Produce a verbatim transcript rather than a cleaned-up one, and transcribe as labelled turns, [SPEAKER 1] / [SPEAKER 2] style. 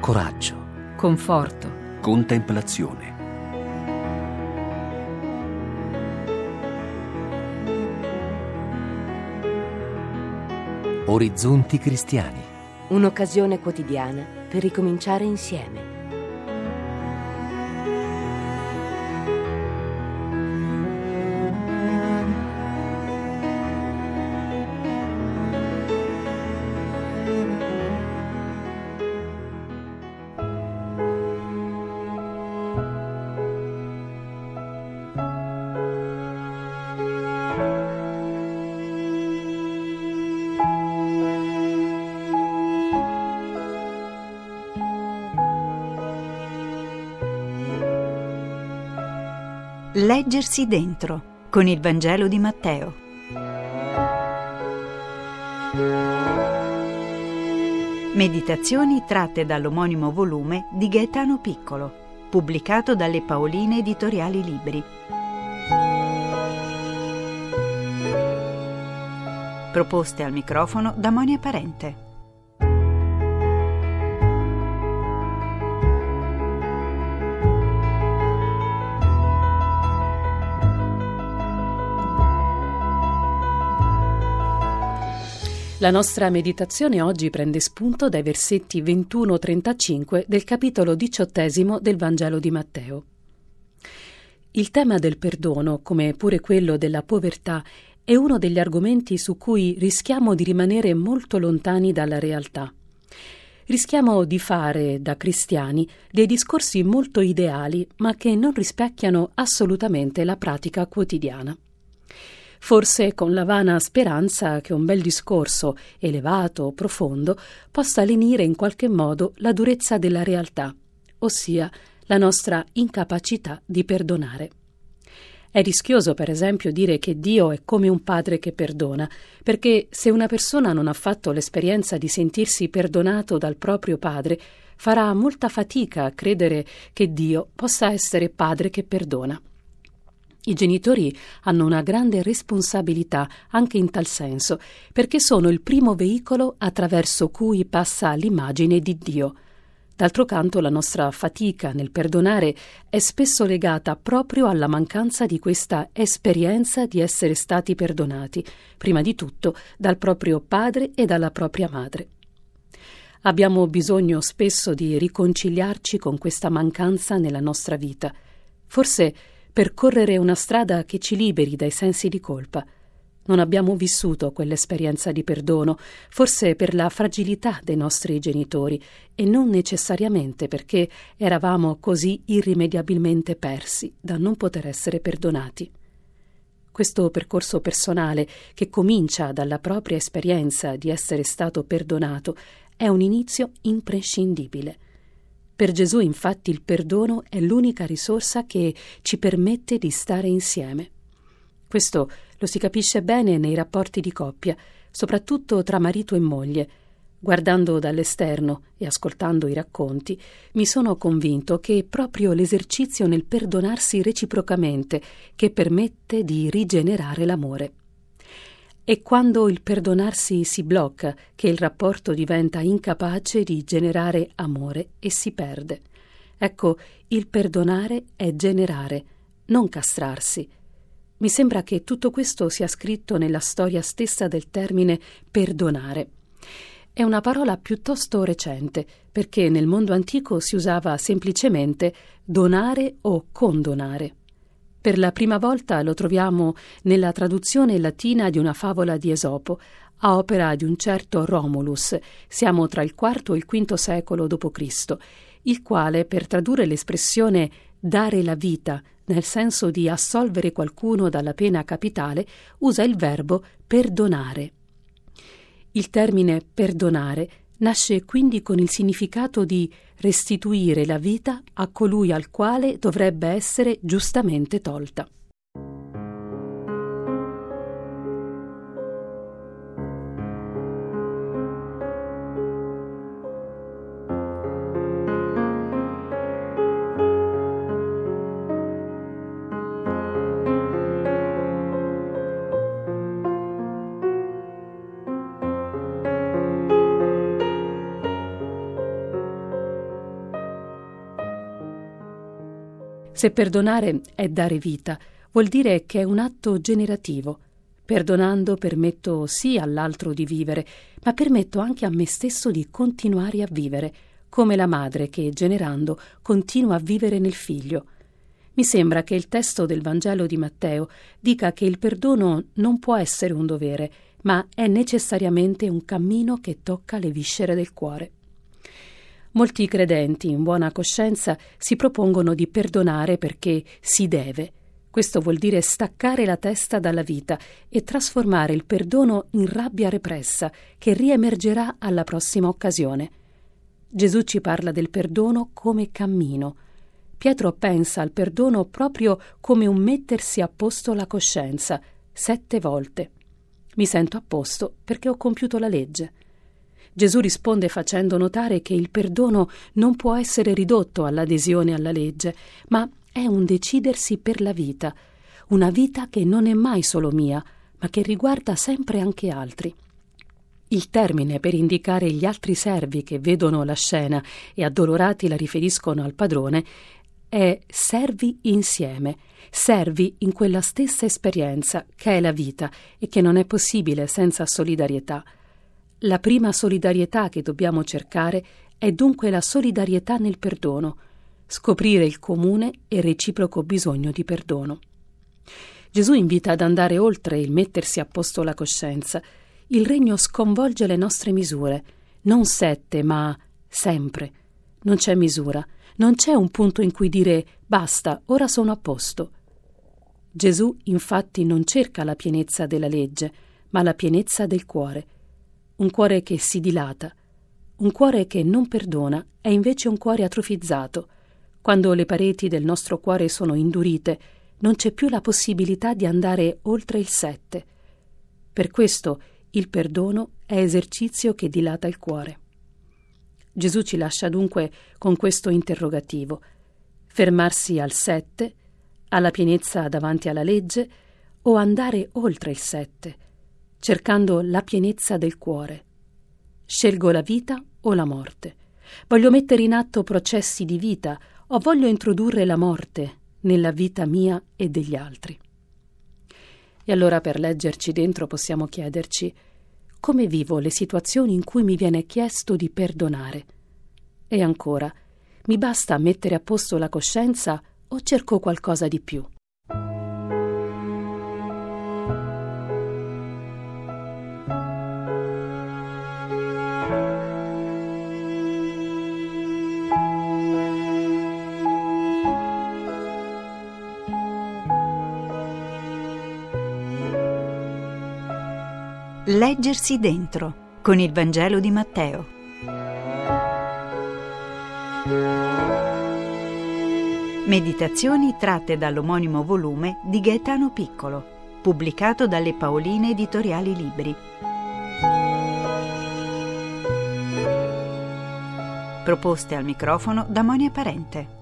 [SPEAKER 1] coraggio,
[SPEAKER 2] conforto,
[SPEAKER 3] contemplazione.
[SPEAKER 1] Orizzonti cristiani.
[SPEAKER 4] Un'occasione quotidiana per ricominciare insieme.
[SPEAKER 5] Leggersi dentro con il Vangelo di Matteo. Meditazioni tratte dall'omonimo volume di Gaetano Piccolo, pubblicato dalle Paoline Editoriali Libri. Proposte al microfono da Monia Parente.
[SPEAKER 2] La nostra meditazione oggi prende spunto dai versetti ventuno trentacinque del capitolo diciottesimo del Vangelo di Matteo. Il tema del perdono, come pure quello della povertà, è uno degli argomenti su cui rischiamo di rimanere molto lontani dalla realtà. Rischiamo di fare, da cristiani, dei discorsi molto ideali, ma che non rispecchiano assolutamente la pratica quotidiana. Forse con la vana speranza che un bel discorso, elevato, profondo, possa lenire in qualche modo la durezza della realtà, ossia la nostra incapacità di perdonare. È rischioso, per esempio, dire che Dio è come un padre che perdona, perché se una persona non ha fatto l'esperienza di sentirsi perdonato dal proprio padre, farà molta fatica a credere che Dio possa essere padre che perdona. I genitori hanno una grande responsabilità anche in tal senso, perché sono il primo veicolo attraverso cui passa l'immagine di Dio. D'altro canto, la nostra fatica nel perdonare è spesso legata proprio alla mancanza di questa esperienza di essere stati perdonati, prima di tutto dal proprio padre e dalla propria madre. Abbiamo bisogno spesso di riconciliarci con questa mancanza nella nostra vita. Forse percorrere una strada che ci liberi dai sensi di colpa. Non abbiamo vissuto quell'esperienza di perdono, forse per la fragilità dei nostri genitori e non necessariamente perché eravamo così irrimediabilmente persi da non poter essere perdonati. Questo percorso personale, che comincia dalla propria esperienza di essere stato perdonato, è un inizio imprescindibile. Per Gesù, infatti, il perdono è l'unica risorsa che ci permette di stare insieme. Questo lo si capisce bene nei rapporti di coppia, soprattutto tra marito e moglie. Guardando dall'esterno e ascoltando i racconti, mi sono convinto che è proprio l'esercizio nel perdonarsi reciprocamente che permette di rigenerare l'amore. È quando il perdonarsi si blocca che il rapporto diventa incapace di generare amore e si perde. Ecco, il perdonare è generare, non castrarsi. Mi sembra che tutto questo sia scritto nella storia stessa del termine perdonare. È una parola piuttosto recente, perché nel mondo antico si usava semplicemente donare o condonare. Per la prima volta lo troviamo nella traduzione latina di una favola di Esopo, a opera di un certo Romulus, siamo tra il quarto e il quinto secolo dopo Cristo, il quale, per tradurre l'espressione dare la vita, nel senso di assolvere qualcuno dalla pena capitale, usa il verbo perdonare. Il termine perdonare nasce quindi con il significato di restituire la vita a colui al quale dovrebbe essere giustamente tolta. Se perdonare è dare vita, vuol dire che è un atto generativo. Perdonando permetto sì all'altro di vivere, ma permetto anche a me stesso di continuare a vivere, come la madre che, generando, continua a vivere nel figlio. Mi sembra che il testo del Vangelo di Matteo dica che il perdono non può essere un dovere, ma è necessariamente un cammino che tocca le viscere del cuore. Molti credenti in buona coscienza si propongono di perdonare perché si deve. Questo vuol dire staccare la testa dalla vita e trasformare il perdono in rabbia repressa che riemergerà alla prossima occasione. Gesù ci parla del perdono come cammino. Pietro pensa al perdono proprio come un mettersi a posto la coscienza, sette volte. Mi sento a posto perché ho compiuto la legge. Gesù risponde facendo notare che il perdono non può essere ridotto all'adesione alla legge, ma è un decidersi per la vita, una vita che non è mai solo mia, ma che riguarda sempre anche altri. Il termine per indicare gli altri servi che vedono la scena e addolorati la riferiscono al padrone è servi insieme, servi in quella stessa esperienza che è la vita e che non è possibile senza solidarietà. La prima solidarietà che dobbiamo cercare è dunque la solidarietà nel perdono, scoprire il comune e reciproco bisogno di perdono. Gesù invita ad andare oltre il mettersi a posto la coscienza. Il regno sconvolge le nostre misure, non sette, ma sempre. Non c'è misura, non c'è un punto in cui dire basta, ora sono a posto. Gesù infatti non cerca la pienezza della legge, ma la pienezza del cuore. Un cuore che si dilata, un cuore che non perdona è invece un cuore atrofizzato. Quando le pareti del nostro cuore sono indurite, non c'è più la possibilità di andare oltre il sette. Per questo il perdono è esercizio che dilata il cuore. Gesù ci lascia dunque con questo interrogativo: fermarsi al sette, alla pienezza davanti alla legge, o andare oltre il sette, cercando la pienezza del cuore. Scelgo la vita o la morte. Voglio mettere in atto processi di vita o voglio introdurre la morte nella vita mia e degli altri? E allora, per leggerci dentro, possiamo chiederci: come vivo le situazioni in cui mi viene chiesto di perdonare? E ancora, mi basta mettere a posto la coscienza o cerco qualcosa di più?
[SPEAKER 5] Leggersi dentro con il Vangelo di Matteo. Meditazioni tratte dall'omonimo volume di Gaetano Piccolo, pubblicato dalle Paoline Editoriali Libri. Proposte al microfono da Monia Parente.